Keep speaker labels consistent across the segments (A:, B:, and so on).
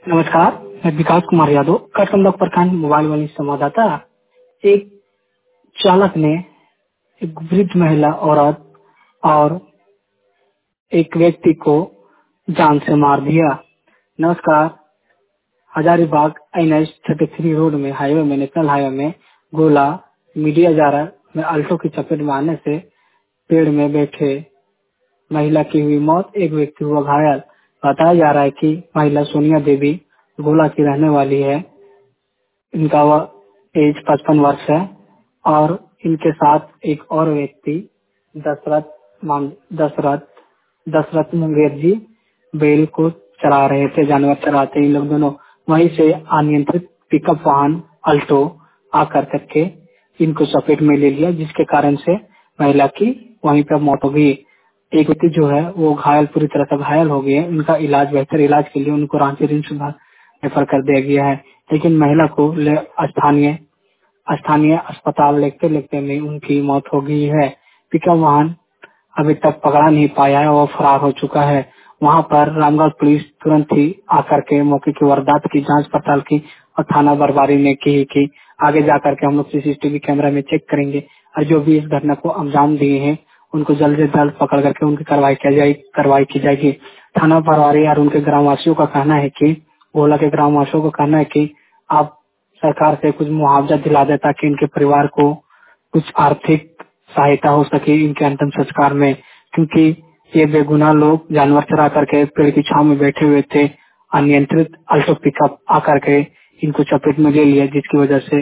A: नमस्कार, मैं विकास कुमार यादव कटकमलक प्रखंड मोबाइल वाली संवाददाता। एक चालक ने एक वृद्ध महिला औरत और एक व्यक्ति को जान से मार दिया। नमस्कार, हजारीबाग NH 33 रोड में हाईवे में नेशनल हाईवे में गोला मीडिया जा रहा में अल्टो की चपेट में आने से पेड़ में बैठे महिला की हुई मौत, एक व्यक्ति हुआ घायल। बताया जा रहा है कि महिला सोनिया देवी गोला की रहने वाली है। इनका एज 55 वर्ष है और इनके साथ एक और व्यक्ति दशरथ दशरथ दशरथ मुंगेर जी बैल को चला रहे थे, जानवर चराते इन लोग दोनों। वहीं से अनियंत्रित पिकअप वाहन अल्टो आकर करके इनको चपेट में ले लिया, जिसके कारण से महिला की वहीं पर मौत हो गई। एक व्यक्ति जो है वो घायल, पूरी तरह से घायल हो गए। उनका इलाज, बेहतर इलाज के लिए उनको रांची रिम्स रेफर कर दिया गया है। लेकिन महिला को स्थानीय स्थानीय अस्पताल लेते लेते में उनकी मौत हो गई है। पिकअप वाहन अभी तक पकड़ा नहीं पाया है, वो फरार हो चुका है। वहां पर रामगढ़ पुलिस तुरंत ही आकर के मौके की वारदात की जांच पड़ताल की और थाना बरबारी ने की कि आगे जाकर के हम लोग CCTV कैमरा में चेक करेंगे और जो भी इस घटना को अंजाम दिए हैं उनको जल्द से जल्द पकड़ करके उनकी कार्रवाई की जाएगी। थाना बरबारी और उनके ग्रामवासियों का कहना है कि गोला के ग्रामवासियों का कहना है कि आप सरकार से कुछ मुआवजा दिला दे ताकि इनके परिवार को कुछ आर्थिक सहायता हो सके इनके अंतिम संस्कार में, क्योंकि ये बेगुनाह लोग जानवर चरा करके पेड़ की छांव में बैठे हुए थे। अनियंत्रित अल्टो पिकअप आकर के इनको चपेट में ले लिया, जिसकी वजह से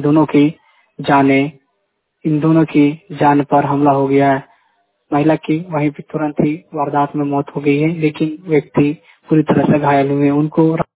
A: इन दोनों की जान पर हमला हो गया है। महिला की वहीं पे तुरंत ही वारदात में मौत हो गई है, लेकिन व्यक्ति पूरी तरह से घायल हुए। उनको